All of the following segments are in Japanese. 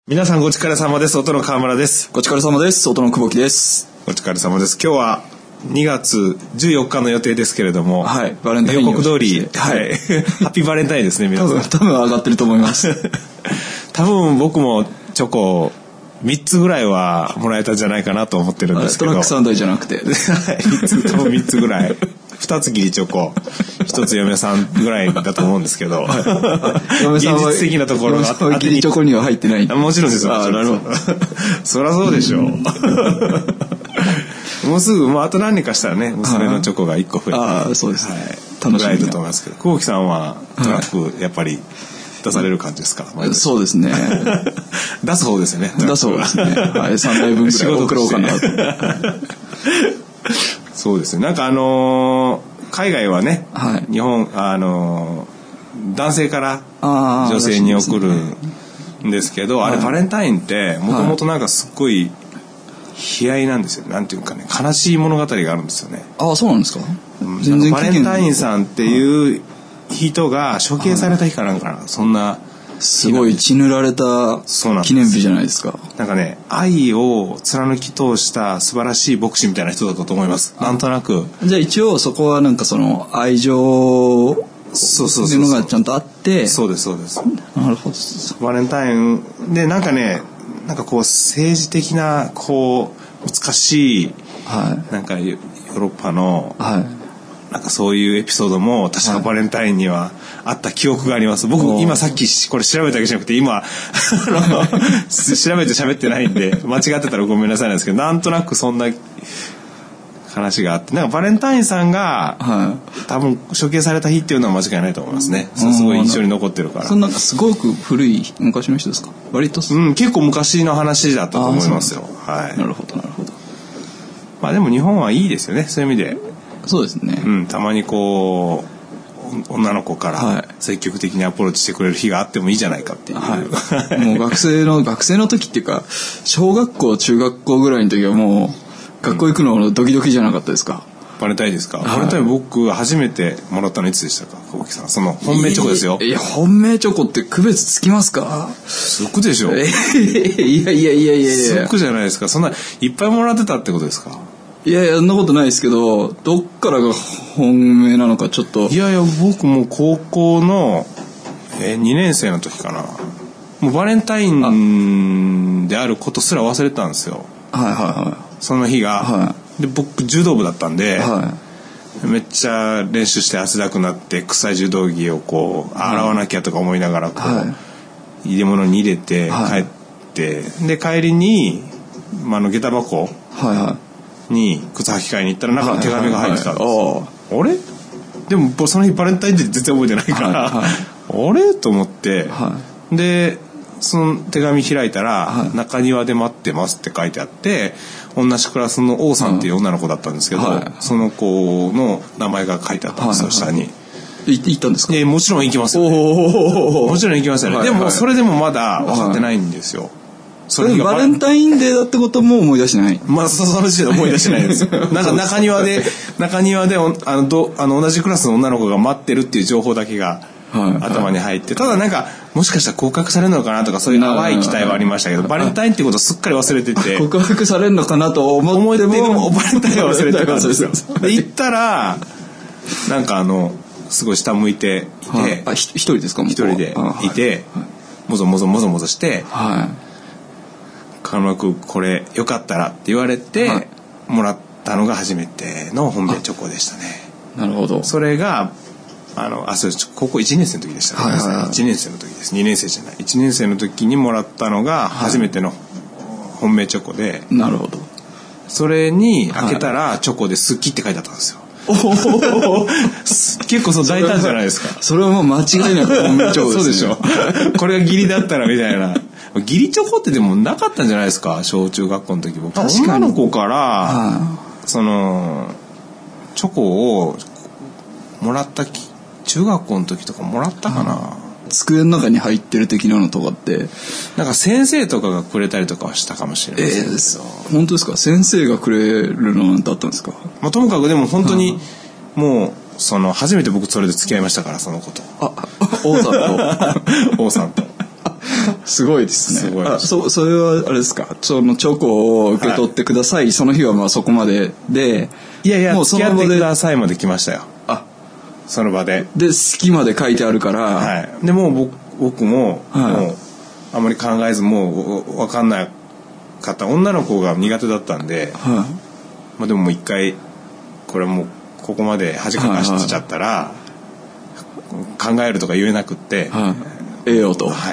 皆さんご疲れ様です。音の川村です。 ご疲れ様です。音の久保木です。 ご疲れ様です。今日は2月14日の予定ですけれども、 はい、バレンタイン予告通り、はい、ハッピーバレンタインですね。皆さん多分上がってると思います多分僕もチョコ3つぐらいはもらえたんじゃないかなと思ってるんですけど、 トラック3台じゃなくて多分3つぐらい2つ義理チョコ1つ嫁さんぐらいだと思うんですけど、 嫁さんは現実的なところが義理チョコには入ってない。 もちろんですよ。 なるほどそりゃそうでしょうもうすぐ、あと何年かしたらね、娘のチョコが1個増えて、 ああ、そうですね、 楽しみだと思いますけど、久保木さんはトラックやっぱり出される感じですか？ そうですね出す方ですよね。 出す方ですね、はい、3台分ぐらい送ろうかなとそうですね。なんか海外はね、はい、日本男性から女性に送るんですけど、はい、あれバレンタインってもともとなんかすっごい悲哀なんですよ。なんていうかね、悲しい物語があるんですよね。 ああ、そうなんですか。 全然バレンタインさんっていう人が処刑された日かなんかな、そんなすごい血塗られた記念日じゃないですか。 なんかね、愛を貫き通した素晴らしい牧師みたいな人だったと思います。なんとなく。 じゃあ一応そこはなんかその愛情っていうのがちゃんとあって、 そうですそうです。 なるほど。 バレンタインでなんかね、なんかこう政治的なこう難しい、はい、なんかヨーロッパの、はい、なんかそういうエピソードも確かバレンタインにはあった記憶があります。僕今さっきこれ調べたわけじゃなくて今調べて喋ってないんで間違ってたらごめんなさいなんですけど、なんとなくそんな話があって、なんかバレンタインさんが、はい、多分処刑された日っていうのは間違いないと思いますね。すごい印象に残ってるから。 そんなんかすごく古い昔の人ですか？割と結構昔の話だったと思いますよ。はい。 なるほどなるほど。 まあでも日本はいいですよね、そういう意味で。 そうですね。 たまにこう女の子から積極的にアプローチしてくれる日があってもいいじゃないかっていう、はい、 もう学生の時っていうか小学校中学校ぐらいの時はもう学校行くのドキドキじゃなかったですか？ バレンタインですか？バレンタイン僕初めてもらったのいつでしたか？久保木さん、その本命チョコですよ。 いや本命チョコって区別つきますか？ つくでしょ。 いやつくじゃないですか。そんないっぱいもらってたってことですか？ いやそんなことないですけど、どっからが本命なのかちょっと。 いや僕も高校の2年生の時かな、もうバレンタインであることすら忘れてたんですよ。 はいはいはい。 その日が、はい、で僕柔道部だったんで、はい、めっちゃ練習して汗だくなって臭い柔道着をこう洗わなきゃとか思いながらこう、はい、入れ物に入れて帰って、はい、で帰りに、下駄箱に靴履き替えに行ったら中に手紙が入ってたんですよ。あれ？でもその日バレンタインデー全然覚えてないから、はいはい、あれ？と思って、はい、でその手紙開いたら、はい、中庭で待ってますって書いてあって、同じクラスの王さんっていう女の子だったんですけど、はい、その子の名前が書いてあったんですよ、はい、下に。 行ったんですか？ もちろん行きますよ、ね、もちろん行きますよね、はいはい、でもそれでもまだ分かってないんですよ、はい、 それバレンタインデーだってことも思い出してない？ その時点で思い出してないんですよなんか中庭で同じクラスの女の子が待ってるっていう情報だけが頭に入って、ただなんかもしかしたら告白されるのかなとかそういう淡い期待はありましたけど、バレンタインってことをすっかり忘れてて、 告白されるのかなと思ってもバレンタインは忘れてたんですよで行ったらなんかすごい下向いていて、 一人ですか？ 一人でいて、もぞもぞして、川村君これよかったらって言われてもらったのが初めての本命チョコでしたね。 なるほど。 それがそう高校1年生の時でしたね、はいはいはい、1年生の時です。2年生じゃない、1年生の時にもらったのが初めての本命チョコで、 なるほど。 それに開けたらチョコで好きって書いてあったんですよ。結構大胆じゃないですか。 それはもう間違いなく本命チョコです、ね、 そうでしょこれが義理だったらみたいな。義理チョコってでもなかったんじゃないですか、小中学校の時。僕女の子から、そのチョコをもらった中学校の時とかもらったかな、 机の中に入ってる的なのとかってなんか先生とかがくれたりとかはしたかもしれないですけど、 本当ですか？先生がくれるのなんてあったんですか？ ともかくでも本当にもう初めて僕それで付き合いましたから、その子と。 王さんと王さんとすごいですね。 すごい。 それはあれですか、そのチョコを受け取ってください、はい、その日はまあそこまでで、 いやいやもう付き合ってくださいまで来ましたよ。その場で好きまで書いてあるから、 はい、でもう僕も、はい、もうあまり考えず、もう分かんなかった、女の子が苦手だったんで、はい、まあ、でももう一回これはもうここまで恥かかしちゃったら、はい、考えるとか言えなくって、 はい、よと、 はい、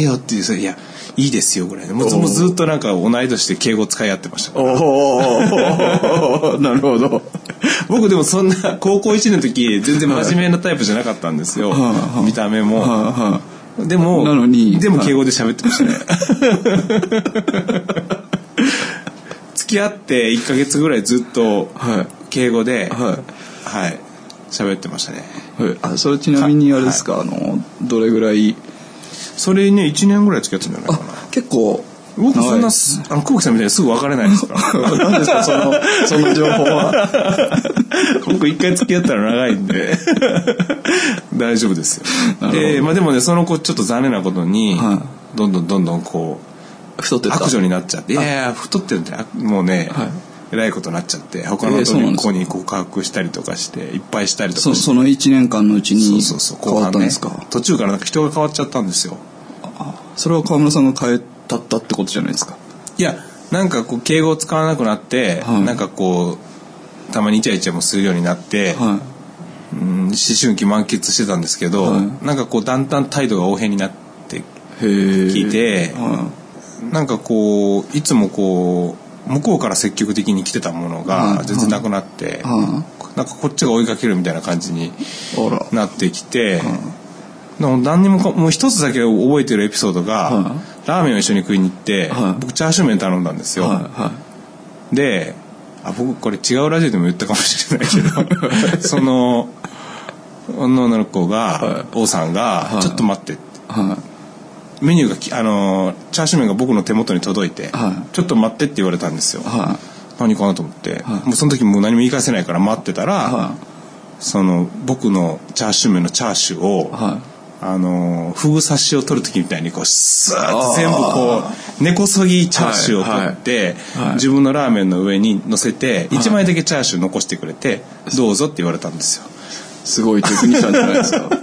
よっていう、いやいいですよぐらいで、もうずっとなんか同い年で敬語使い合ってましたから。 なるほど。 僕でもそんな高校1年の時全然真面目なタイプじゃなかったんですよ、見た目も、でもなのにでも敬語で喋ってましたね。付き合って1ヶ月ぐらいずっと敬語ではい喋ってましたね。 それちなみにあれですか、はい、どれぐらい、 それね1年ぐらい付き合ってたんじゃないかな。 結構僕そんな久保木さんみたいにすぐ別れないですから何ですかその情報は。 僕一回付き合ったら長いんで大丈夫ですよ。まあ、でもねその子ちょっと残念なことに、はい、どんどんこう太ってた悪女になっちゃって、いや太ってるんでもうね、はい、えらいことになっちゃって、他の子に告白したりとかしていっぱいしたりとかして、 その1年間のうちに変わったんですか。 途中からなんか人が変わっちゃったんですよ。 それは川村さんが変えたってことじゃないですか。 いやなんかこう敬語を使わなくなって、はい、なんかこうたまにイチャイチャもするようになって、はい、思春期満喫してたんですけど、はい、なんかこうだんだん態度が横変になってきて、はい、なんかこういつもこう向こうから積極的に来てたものが全然なくなって、はい、なんかこっちが追いかけるみたいな感じになってきて、何にももう一つだけ覚えてるエピソードが、はい、ラーメンを一緒に食いに行って、はい、僕チャーシュー麺頼んだんですよ、はいはい、で僕これ違うラジオでも言ったかもしれないけどその女の子が、はい、王さんが、はい、ちょっと待ってって、はい、メニューがチャーシュー麺が僕の手元に届いて、はい、ちょっと待ってって言われたんですよ、はい、何かなと思って、はい、もうその時もう何も言い返せないから待ってたら、はい、その僕のチャーシュー麺のチャーシューを、はい、フグ刺しを取る時みたいにこうスーッと全部こう根こそぎチャーシューを取って、はいはい、自分のラーメンの上に乗せて1枚だけチャーシュー残してくれて、はい、どうぞって言われたんですよ。 すごいテクニシャンじゃないですか。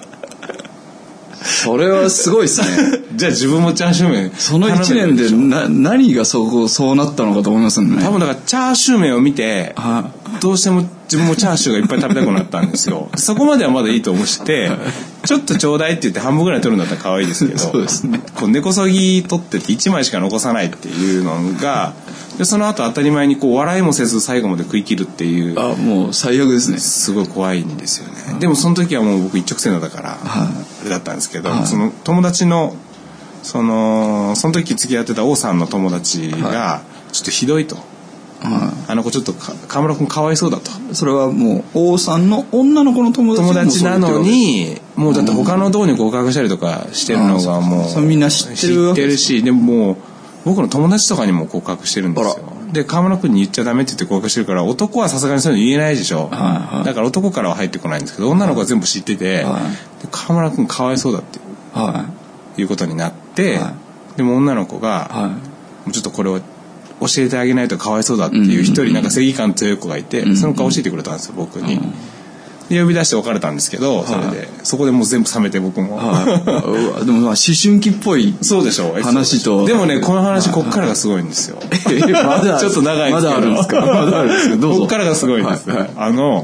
それはすごいですね。 じゃあ自分もチャーシュー麺その1年で何がそうなったのかと思いますね。 多分だからチャーシュー麺を見て、はい、どうしても自分もチャーシューがいっぱい食べたくなったんですよ。そこまではまだいいと思ってちょっとちょうだいって言って半分ぐらい取るんだったら可愛いですけどそうですね、 こう根こそぎ取ってて1枚しか残さないっていうのがでその後当たり前にこう笑いもせず最後まで食い切るっていう、 もう最悪ですね。 すごい怖いんですよね。でもその時はもう僕一直線だからあれだったんですけど、その友達のその時付き合ってた王さんの友達がちょっとひどいと、あの子ちょっと川村君かわいそうだと。 それはもう王さんの女の子の友達なのにもうだって他の同に合格したりとかしてるのがもうみんな知ってるし、でももう僕の友達とかにも告白してるんですよ。で川村君に言っちゃダメって言って告白してるから男はさすがにそういうの言えないでしょ、はいはい、だから男からは入ってこないんですけど女の子は全部知ってて、はい、で川村君かわいそうだって、はい、いうことになって、はい、でも女の子が、はい、もうちょっとこれを教えてあげないとかわいそうだっていう一人なんか正義感強い子がいて、その子が教えてくれたんですよ僕に、で呼び出して別れたんですけど、それで、そこでもう全部冷めて僕も、 でもまあ思春期っぽいそうでしょ話とでもねこの話こっからがすごいんですよ。 まだちょっと長いんですけどまだあるんですか。まだあるんですけどどうぞ。 こっからがすごいんです、はいはい、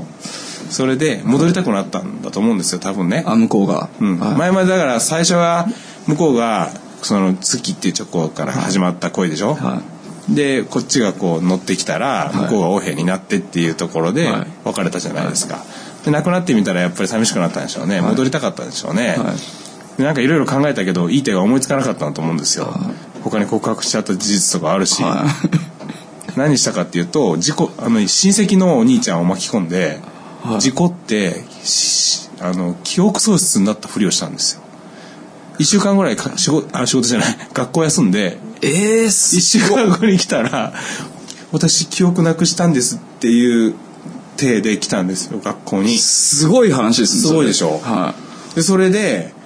それで戻りたくなったんだと思うんですよ多分ね。 向こうが、 はい、前までだから最初は向こうがその月っていうチョコから始まった恋でしょ、はい、でこっちがこう乗ってきたら向こうが横柄になってっていうところで別れたじゃないですか、はい、で亡くなってみたらやっぱり寂しくなったんでしょうね、はい、戻りたかったんでしょうね、はい、でなんかいろいろ考えたけどいい手が思いつかなかったんだと思うんですよ、はい、他に告白しちゃった事実とかあるし、はい、何したかっていうと親戚のお兄ちゃんを巻き込んで、はい、事故って記憶喪失になったふりをしたんですよ。1週間ぐらい仕事じゃない学校休んで、1週間後に来たら私記憶なくしたんですっていう体で来たんですよ学校に。 すごい話ですね。 すごいでしょ、はい、でそれで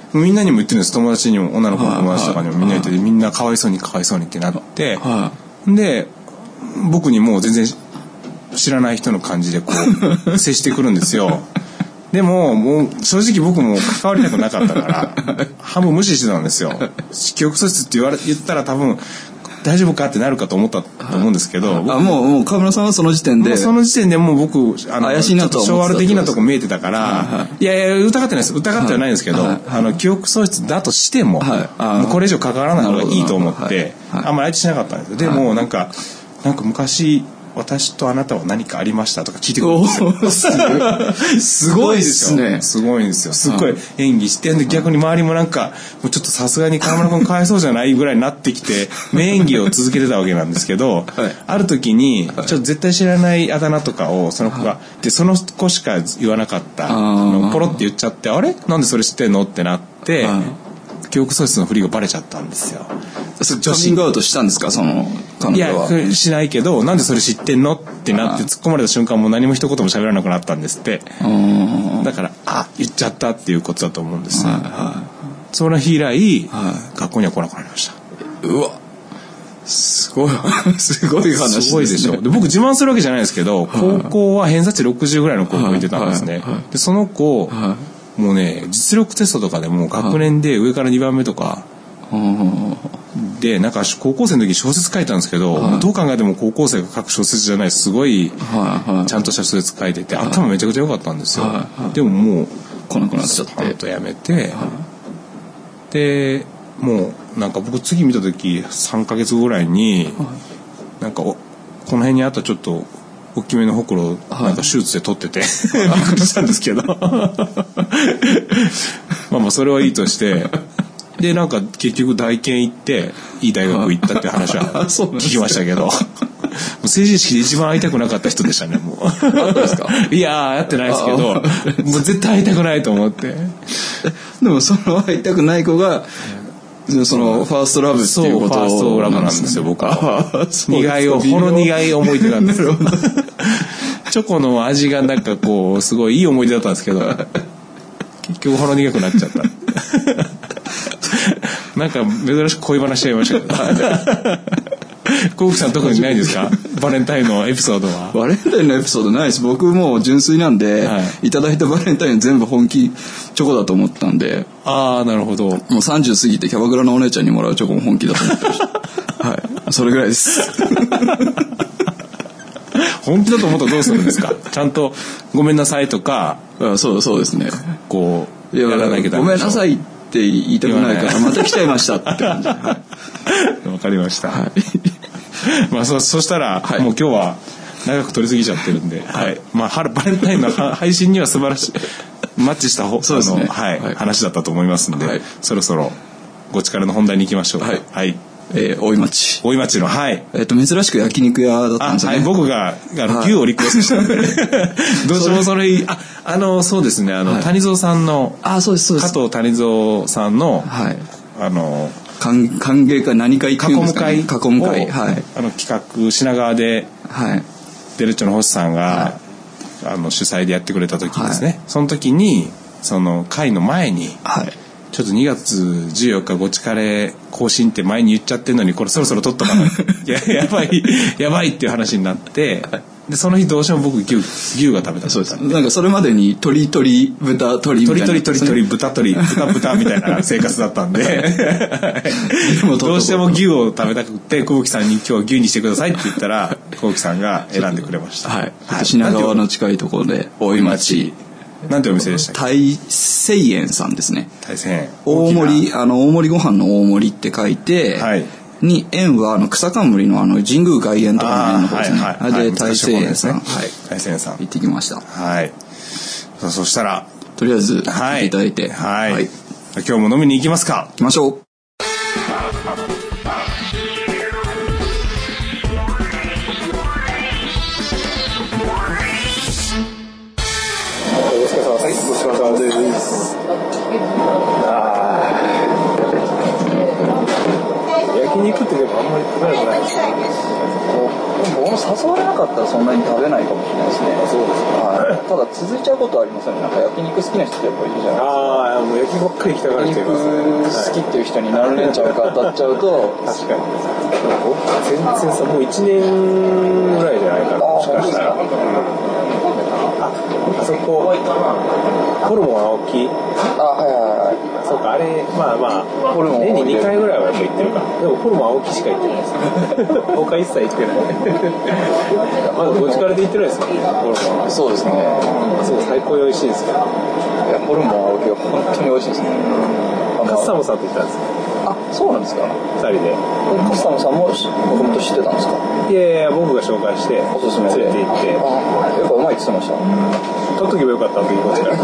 みんなにも言ってるんです。友達にも、女の子の友達とかにもみんな言ってて、みんなかわいそうにってなって、で僕にもう全然知らない人の感じでこう接してくるんですよ。でももう正直僕も関わりたくなかったから半分無視してたんですよ。記憶喪失って言ったら多分大丈夫かってなるかと思ったと思うんですけど、 もう川村さんはその時点でもう僕怪しいなと思ってた。 昭和的なとこ見えてたから、いや疑ってないです。疑ってはないんですけど、記憶喪失だとしても、もうこれ以上関わらない方がいいと思ってあんまり相手しなかったんですよ。でもなんか昔私とあなたは何かありましたとか聞いてくるんですよ。すごいですね。すごいんですよ。すごい演技してんで、逆に周りもなんかもうちょっとさすがに川村君かわいそうじゃないぐらいになってきて名演技を続けてたわけなんですけど、ある時にちょっと絶対知らないあだ名とかをその子がでその子しか言わなかったのをポロって言っちゃって、あれなんでそれ知ってんのってなって記憶喪失の振りがバレちゃったんですよ。 カミングアウトしたんですか、その彼女は。 いやしないけど、なんでそれ知ってんのってなって突っ込まれた瞬間もう何も一言も喋らなくなったんですって。だから言っちゃったっていうことだと思うんですよ。その日以来、学校には来なくなりました。 うわすごい話ですね。 すごいでしょ。で僕自慢するわけじゃないですけど、高校は偏差値60ぐらいの高校行ってたんですね。でその子、もうね実力テストとかでも学年で上から2番目とかで、なんか高校生の時小説書いたんですけど、どう考えても高校生が書く小説じゃないすごいちゃんとした小説書いてて、頭めちゃくちゃ良かったんですよ。でももう来なくなっちゃってパンとやめて、でもうなんか僕次見た時3ヶ月ぐらいになんかこの辺にあったちょっと大きめのほくろなんか手術で取っててびっくりしたんですけどまあそれはいいとして、でなんか結局大研行っていい大学行ったっていう話は聞きましたけどもう成人式で一番会いたくなかった人でしたね。もうあったんですか？ いや会ってないですけどもう絶対会いたくないと思って。 でもその会いたくない子がそのファーストラブっていうことファーストラブなんですよ。僕はほろ苦い思い出なんですよチョコの味がなんかこうすごいいい思い出だったんですけど結局ほろ苦くなっちゃったなんか珍しく恋話しちゃいましたけどコウキさん特にないですか？バレンタインのエピソードは。 バレンタインのエピソードないです。僕もう純粋なんで、いただいたバレンタイン全部本気チョコだと思ったんで。 ああなるほど。もう 30過ぎてキャバクラのお姉ちゃんにもらうチョコも本気だと思ってましたはいそれぐらいです本気だと思ったらどうするんですか？ちゃんとごめんなさいとか。 そうですね。 こうやらなきゃダメでしょ。 ごめんなさいって言いたくないからまた来ちゃいましたって感じ。わかりました。まあそしたら、もう今日は長く取りすぎちゃってるんで、まあバレンタインの配信には素晴らしいマッチした話だったと思いますんで、そろそろご力の本題に行きましょう。 大井町の珍しく焼肉屋だったんですよね。 僕が牛をリクエストしたんでどうしてもそれそうですね谷蔵さんの加藤谷蔵さんの歓迎会何会っていうんですかね。囲む会企画品川でデルチョの星さんが主催でやってくれた時ですね。その時にその会の前にちょっと2月14日ごちカレー更新って前に言っちゃってんのにこれそろそろ撮っとかないやばいっていう話になって、でその日どうしても僕牛が食べた。 そうです。なんかそれまでに鶏豚みたいな、 豚みたいな生活だったんでどうしても牛を食べたくて小吹さんに今日は牛にしてくださいって言ったら小吹さんが選んでくれました。 品川の近いところで大井町。 なんてお店でしたっけ？ 大盛園さんですね。 大盛園。 大盛りご飯の大盛りって書いて、に園は草冠の神宮外苑とかの園の方ですね。で大盛園さん、 大盛園さん行ってきました。 そしたらとりあえず来ていただいて、 今日も飲みに行きますか。 行きましょう。 焼肉肉ってでもあんまり食べなくないですか？ 僕も誘われなかったらそんなに食べないかもしれないですね。 そうですか。 ただ続いちゃうことはありますよね。なんか焼肉好きな人ってやっぱりいるじゃないですか。 ああ、もう焼きばっかり行きたがる人います。 焼肉好きっていう人になれちゃうか当たっちゃうと確かに。全然さ、もう1年ぐらいじゃないかな。もしかしたら。あそこホルモン青木。 はい。 そうか、あれまあホルモン年に2回ぐらいはやっぱ行ってるか。でもホルモン青木しか行ってないです他一切行ってないまだごちからで行ってないですよホルモン。 そうですね。 そう最高に美味しいですけど。 いやホルモン青木は本当に美味しいですね。 カスタムさんと行ったんですよ。 あ、そうなんですか。 2人で。 カスタムさんも僕も知ってたんですか？ いや僕が紹介しておすすめで連れて行って。 やっぱうまいって言ってました。 取っとけばよかったって言いましただ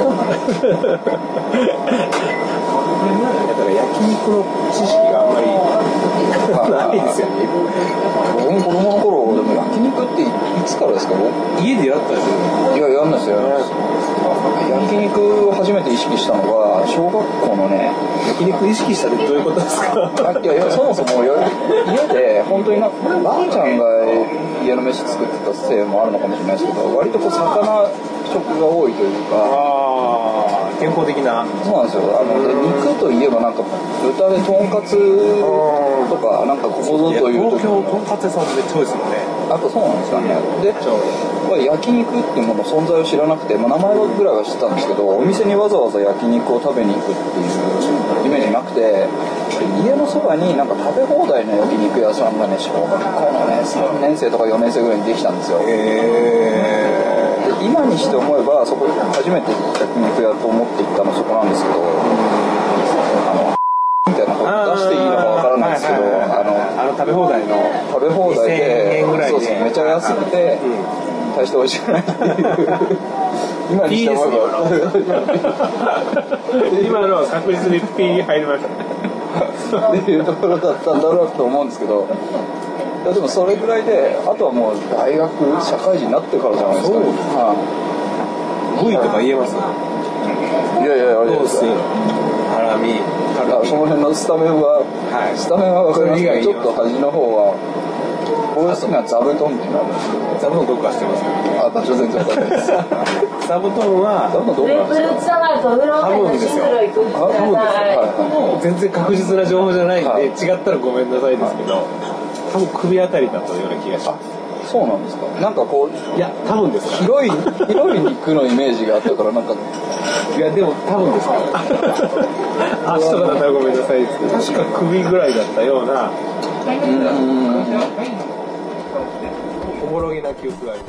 から焼肉の知識があんまりないですよね。 僕も子供の頃でも焼肉っていつからですか？ 家でやったんですよ。 いや、やんないですよ。焼肉を初めて意識したのが小学校のね。 焼肉意識したってどういうことですか？ いやそもそも家で本当にばあちゃんが家の飯作ってたせいもあるのかもしれないですけど、割とこう魚食が多いというか。 健康的な。 そうなんですよ。で肉といえばなんか豚でとんかつとかなんかここぞという東京とんかつ屋さんめっちゃ多いですもんね。 やっぱそうなんですかね。で焼肉っていうもの存在を知らなくて、名前ぐらいは知ってたんですけど、お店にわざわざ焼肉を食べに行くっていうイメージなくて、家のそばになんか食べ放題の焼肉屋さんがね、小学校のね3年生とか4年生ぐらいにできたんですよ。今にして思えばそこ初めて焼肉屋と思って行ったのそこなんですけど、みたいなこと出していいのかわからないですけど、 食べ放題で 2000円ぐらいで、そうですね、めちゃ安くて、大して美味しくないっていう今にして思えば今のは確実にピー入りましたっていうところだったんだろうと思うんですけど、いやでもそれぐらいで、あとはもう大学社会人になってからじゃないですかね。 部位とか言えます？ いやロース、ハラミ、 その辺のスタメンは分かりますけど、ちょっと端の方は僕が好きな座布団っていうのがあるんですけど。 座布団どこか知ってますか？ 場所全然分かんないです座布団はどこなんですか？ 多分ですよ。全然確実な情報じゃないんで、違ったらごめんなさいですけど、多分首あたりだったような気がします。 そうなんですか。なんかこう、 いや多分ですか。 広い肉のイメージがあったから、なんかいやでも多分ですから足とかだったらごめんなさいですけど、確か首ぐらいだったようなおもろげな記憶があります。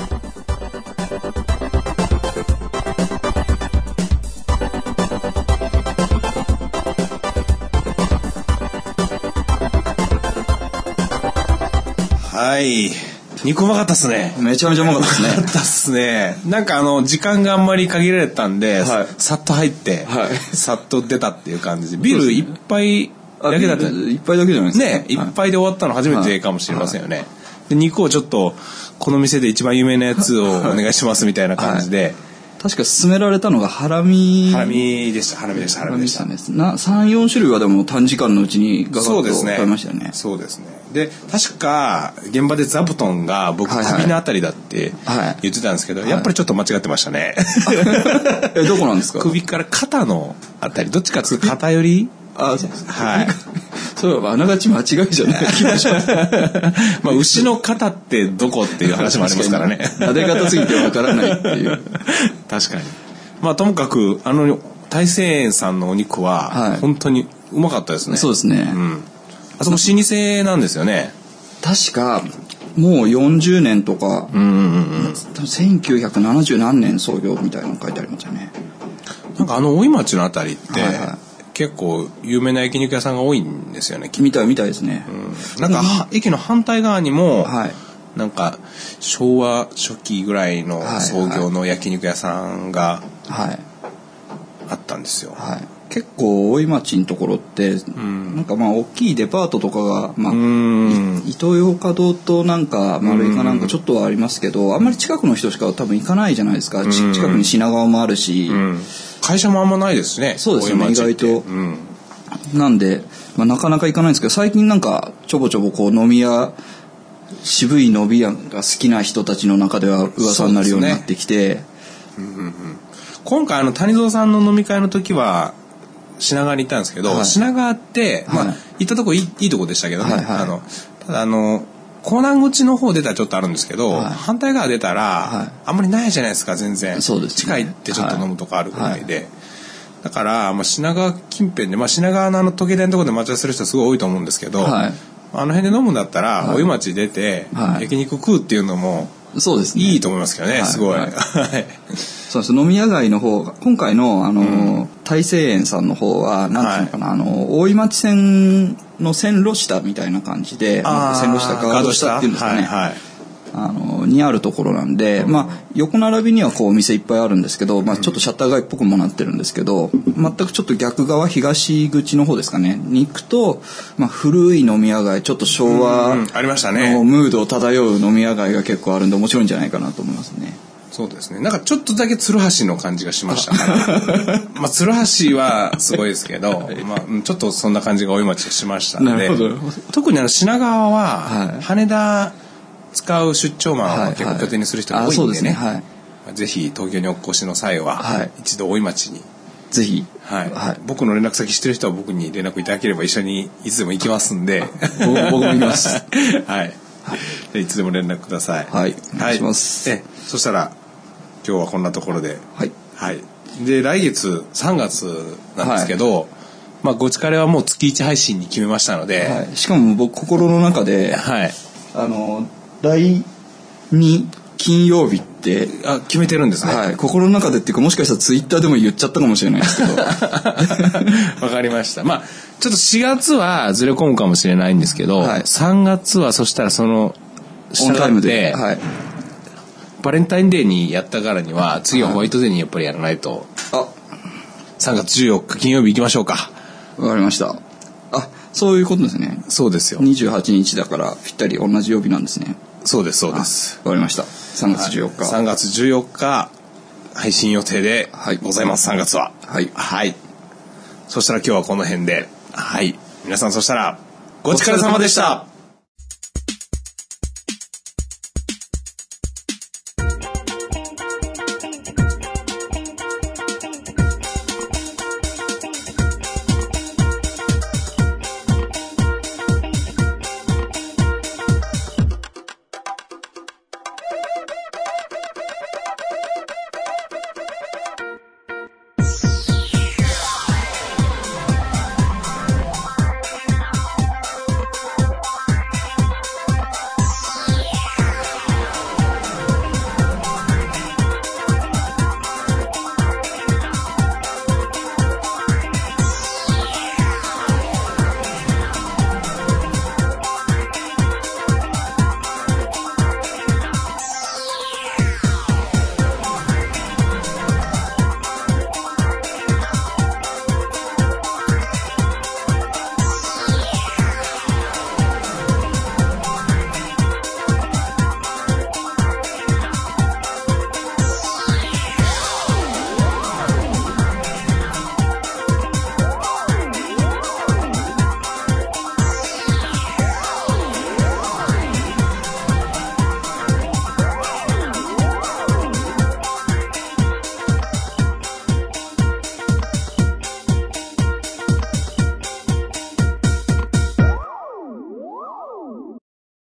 はい。肉うまかったっすね。 めちゃめちゃうまかったですね。 うまかったっすね。なんか時間があんまり限られたんで、さっと入って、さっと出たっていう感じで、ビール一杯だけだった。 一杯だけじゃないですか。 ね、一杯で終わったの初めてかもしれませんよね。で、肉をちょっと、この店で一番有名なやつをお願いしますみたいな感じで。 確か勧められたのがハラミでした。3、 4種類はでも短時間のうちにガガッと買いましたよね。 そうですね。で、確か現場で座布団が僕首のあたりだって言ってたんですけど、やっぱりちょっと間違ってましたね。 どこなんですか？ 首から肩のあたり、どっちかっていうと肩より。 そうですか。 はい。 それはあながち間違いじゃない気がします。 まあ牛の肩ってどこっていう話もありますからね。 撫で方すぎてわからないっていう。 確かに。まあともかく大成園さんのお肉は本当にうまかったですね。 そうですね。 あそこ老舗なんですよね。 確かもう40年とか、多分1970何年創業みたいなの書いてありますよね。 なんか大井町のあたりって、結構有名な焼肉屋さんが多いんですよね。 みたいですね。 なんか駅の反対側にも、なんか昭和初期ぐらいの創業の焼肉屋さんがあったんですよ。 結構大井町のところって、なんかまあ大きいデパートとかが、イトーヨーカドーとなんか丸いかなんかちょっとはありますけど、あんまり近くの人しか多分行かないじゃないですか。近くに品川もあるし、 会社もあんまないですね。 そうですね、意外と。なんでなかなか行かないんですけど、最近なんかちょぼちょぼこう飲み屋、渋い飲み屋が好きな人たちの中では噂になるようになってきて、 今回谷蔵さんの飲み会の時は品川に行ったんですけど、はい、品川って、まあ、行ったとこいいとこでしたけどね、はいはい、ただ港南口の方出たらちょっとあるんですけど、はい、反対側出たら、はい、あんまりないじゃないですか、全然。 そうですね、 近いってちょっと飲むとこあるぐらいで、はいはい、だから、まあ、品川近辺で、まあ、品川の時計台のところで待ち合わせする人すごい多いと思うんですけど、はい、あの辺で飲むんだったら、お湯町出て、焼肉食うっていうのもそうですね、 いいと思いますけどね、すごい。 そうです。飲み屋街の方が今回の大西園さんの方はなんていうのかな、大井町線の線路下みたいな感じで、線路下ガード下っていうんですかね、はいはい、にあるところなんで、まあ横並びにはこうお店いっぱいあるんですけど、まあちょっとシャッター街っぽくもなってるんですけど、全くちょっと逆側東口の方ですかねに行くと、まあ古い飲み屋街、ちょっと昭和のムードを漂う飲み屋街が結構あるんで面白いんじゃないかなと思いますね。 そうですね。なんかちょっとだけ鶴橋の感じがしましたからまあ鶴橋はすごいですけど、まあちょっとそんな感じが大井町しましたので、特に品川は羽田使う出張マンは結構拠点にする人が多いんでね、はいはい、ぜひ東京にお越しの際は、はい、一度大井町にぜひ、 はいはい、僕の連絡先知ってる人は僕に連絡いただければ一緒にいつでも行きますんで僕も行きますはい、でいつでも連絡ください。 はい、お願いします。 そしたら今日はこんなところで、 はいはい、で来月3月なんですけど、はい、まあごちかれはもう月1配信に決めましたので、 はい、しかも僕心の中で、 はい、 第2金曜日って決めてるんですね。 はい、心の中でっていうかもしかしたらツイッターでも言っちゃったかもしれないですけどわかりました。まあちょっと4月はずれ込むかもしれないんですけど、はい、3月はそしたらそのオンタイムで、はい、 バレンタインデーにやったからには次はホワイトデーにやっぱりやらないと、3月14日金曜日行きましょうか。 わかりました。そういうことですね。 そうですよ。 28日だからぴったり同じ曜日なんですね。 そうですそうです。 わかりました。3月14日、 3月14日配信予定でございます、3月は。はい、はい、そしたら今日はこの辺で、はい、皆さんそしたらごちそうさまでした。